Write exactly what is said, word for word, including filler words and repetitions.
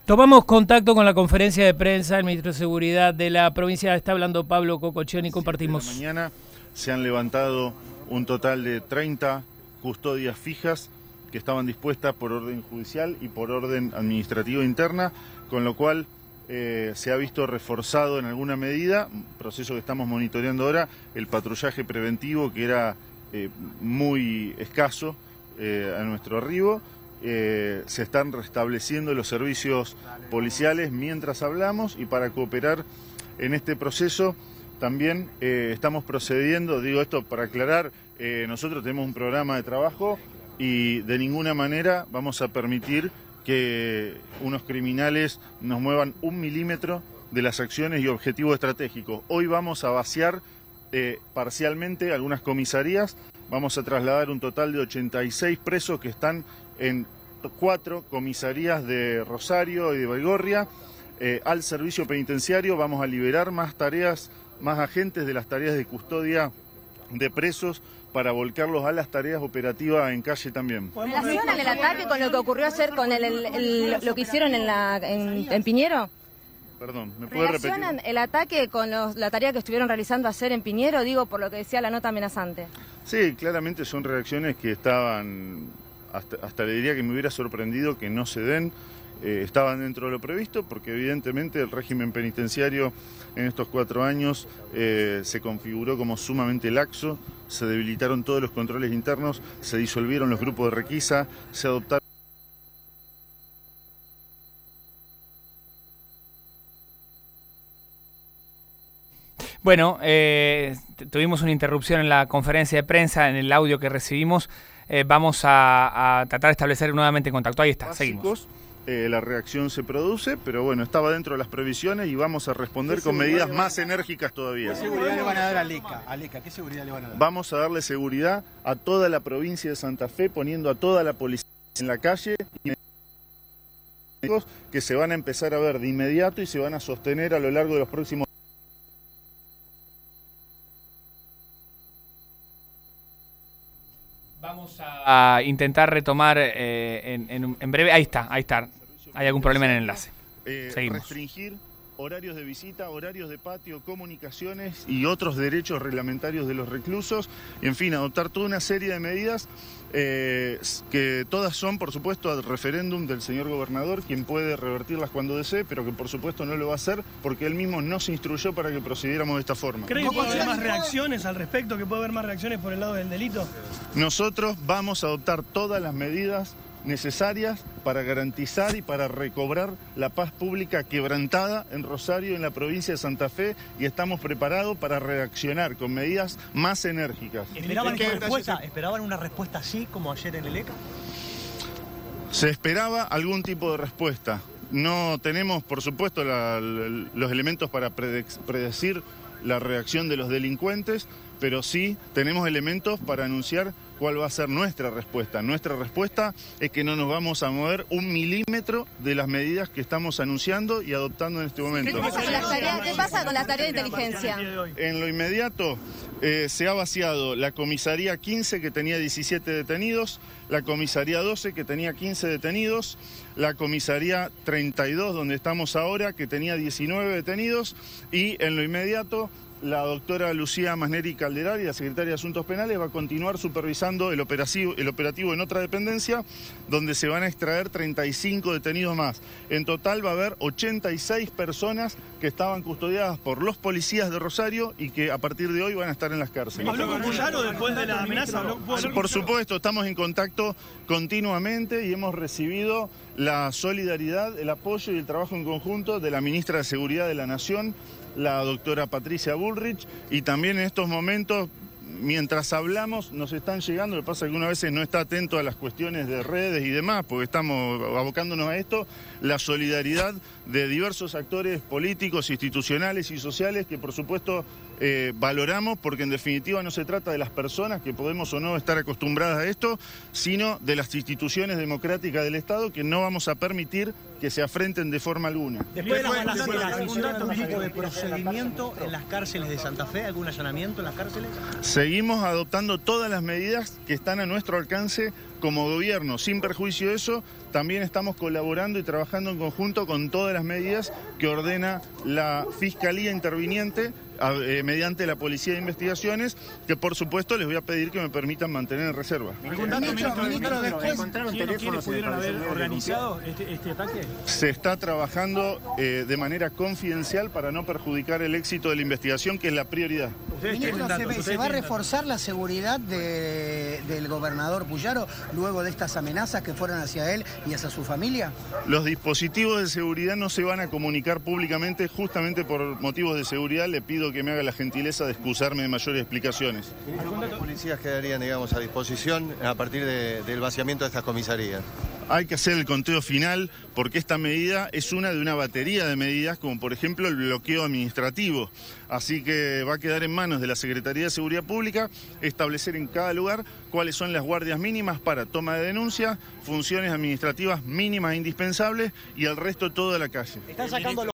Tomamos contacto con la conferencia de prensa del ministro de Seguridad de la provincia. Está hablando Pablo Cocochioni y compartimos. Esta mañana se han levantado un total de treinta custodias fijas que estaban dispuestas por orden judicial y por orden administrativo interna, con lo cual eh, se ha visto reforzado en alguna medida, un proceso que estamos monitoreando ahora, el patrullaje preventivo, que era eh, muy escaso eh, a nuestro arribo. Eh, se están restableciendo los servicios policiales mientras hablamos, y para cooperar en este proceso también eh, estamos procediendo, digo esto para aclarar, eh, nosotros tenemos un programa de trabajo y de ninguna manera vamos a permitir que unos criminales nos muevan un milímetro de las acciones y objetivos estratégicos. Hoy vamos a vaciar eh, parcialmente algunas comisarías, vamos a trasladar un total de ochenta y seis presos que están en cuatro comisarías de Rosario y de Baigorria eh, al servicio penitenciario. Vamos a liberar más tareas, más agentes de las tareas de custodia de presos para volcarlos a las tareas operativas en calle también. ¿Relacionan el ataque con lo que ocurrió ayer, con el, el, el, lo que hicieron en, la, en, en Piñero? Perdón, ¿me puede repetir? ¿Relacionan el ataque con los, la tarea que estuvieron realizando ayer en Piñero? Digo, por lo que decía la nota amenazante. Sí, claramente son reacciones que estaban, hasta, hasta le diría que me hubiera sorprendido que no se den. Eh, estaban dentro de lo previsto, porque evidentemente el régimen penitenciario en estos cuatro años eh, se configuró como sumamente laxo, se debilitaron todos los controles internos, se disolvieron los grupos de requisa, se adoptaron... Bueno, eh, tuvimos una interrupción en la conferencia de prensa, en el audio que recibimos. Eh, vamos a, a tratar de establecer nuevamente contacto. Ahí está, básicos. Seguimos. Eh, la reacción se produce, pero bueno, estaba dentro de las previsiones y vamos a responder con medidas más enérgicas todavía. ¿Qué seguridad le van a dar a Leca? A Leca, ¿qué seguridad le van a dar? Vamos a darle seguridad a toda la provincia de Santa Fe, poniendo a toda la policía en la calle, que se van a empezar a ver de inmediato y se van a sostener a lo largo de los próximos. Vamos a, a intentar retomar eh, en, en, en breve. Ahí está, ahí está. Hay algún problema en el enlace. Eh, Seguimos. Restringir horarios de visita, horarios de patio, comunicaciones y otros derechos reglamentarios de los reclusos. En fin, adoptar toda una serie de medidas eh, que todas son, por supuesto, al referéndum del señor gobernador, quien puede revertirlas cuando desee, pero que por supuesto no lo va a hacer porque él mismo no se instruyó para que procediéramos de esta forma. ¿Cree que puede haber más reacciones al respecto, que puede haber más reacciones por el lado del delito? Nosotros vamos a adoptar todas las medidas necesarias para garantizar y para recobrar la paz pública quebrantada en Rosario, en la provincia de Santa Fe, y estamos preparados para reaccionar con medidas más enérgicas. ¿Esperaban una respuesta, ¿Esperaban una respuesta así como ayer en el ECA? Se esperaba algún tipo de respuesta. No tenemos, por supuesto, la, la, los elementos para predecir la reacción de los delincuentes, pero sí tenemos elementos para anunciar cuál va a ser nuestra respuesta. Nuestra respuesta es que no nos vamos a mover un milímetro de las medidas que estamos anunciando y adoptando en este momento. ¿Qué pasa con las tareas, ¿qué pasa con las tareas de inteligencia? En lo inmediato eh, se ha vaciado la comisaría quince, que tenía diecisiete detenidos, la comisaría doce, que tenía quince detenidos, la comisaría treinta y dos, donde estamos ahora, que tenía diecinueve detenidos, y en lo inmediato la doctora Lucía Masneri Calderari, la secretaria de Asuntos Penales, va a continuar supervisando el operativo, el operativo en otra dependencia, donde se van a extraer treinta y cinco detenidos más. En total va a haber ochenta y seis personas que estaban custodiadas por los policías de Rosario y que a partir de hoy van a estar en las cárceles. ¿Habló con Puyaro después de la amenaza? Por supuesto, estamos en contacto continuamente y hemos recibido la solidaridad, el apoyo y el trabajo en conjunto de la ministra de Seguridad de la Nación, la doctora Patricia Bullrich, y también en estos momentos, mientras hablamos, nos están llegando, lo que pasa es que uno a veces no está atento a las cuestiones de redes y demás, porque estamos abocándonos a esto, la solidaridad de diversos actores políticos, institucionales y sociales que por supuesto eh, valoramos, porque en definitiva no se trata de las personas, que podemos o no estar acostumbradas a esto, sino de las instituciones democráticas del Estado, que no vamos a permitir que se afrenten de forma alguna. Después de las balaceras, ¿hicieron algún tipo de procedimiento en las cárceles de Santa Fe? ¿Algún allanamiento en las cárceles? Seguimos adoptando todas las medidas que están a nuestro alcance como gobierno. Sin perjuicio de eso, También estamos colaborando y trabajando en conjunto con todas las medidas que ordena la Fiscalía Interviniente eh, mediante la Policía de Investigaciones, que por supuesto les voy a pedir que me permitan mantener en reserva. ¿Algún dato, ministro, ministro, después, ¿quiénes, ¿quiénes pudieron haber organizado este, este ataque? Se está trabajando eh, de manera confidencial para no perjudicar el éxito de la investigación, que es la prioridad. Ministro, ¿se, ¿se va a reforzar la seguridad de, del gobernador Puyaro luego de estas amenazas que fueron hacia él y hacia su familia? Los dispositivos de seguridad no se van a comunicar públicamente, justamente por motivos de seguridad. Le pido que me haga la gentileza de excusarme de mayores explicaciones. ¿Cuántos policías quedarían, digamos, a disposición a partir de, del vaciamiento de estas comisarías? Hay que hacer el conteo final, porque esta medida es una de una batería de medidas, como por ejemplo el bloqueo administrativo. Así que va a quedar en manos de la Secretaría de Seguridad Pública establecer en cada lugar cuáles son las guardias mínimas para toma de denuncia, funciones administrativas mínimas e indispensables, y el resto todo a la calle. ¿Están sacando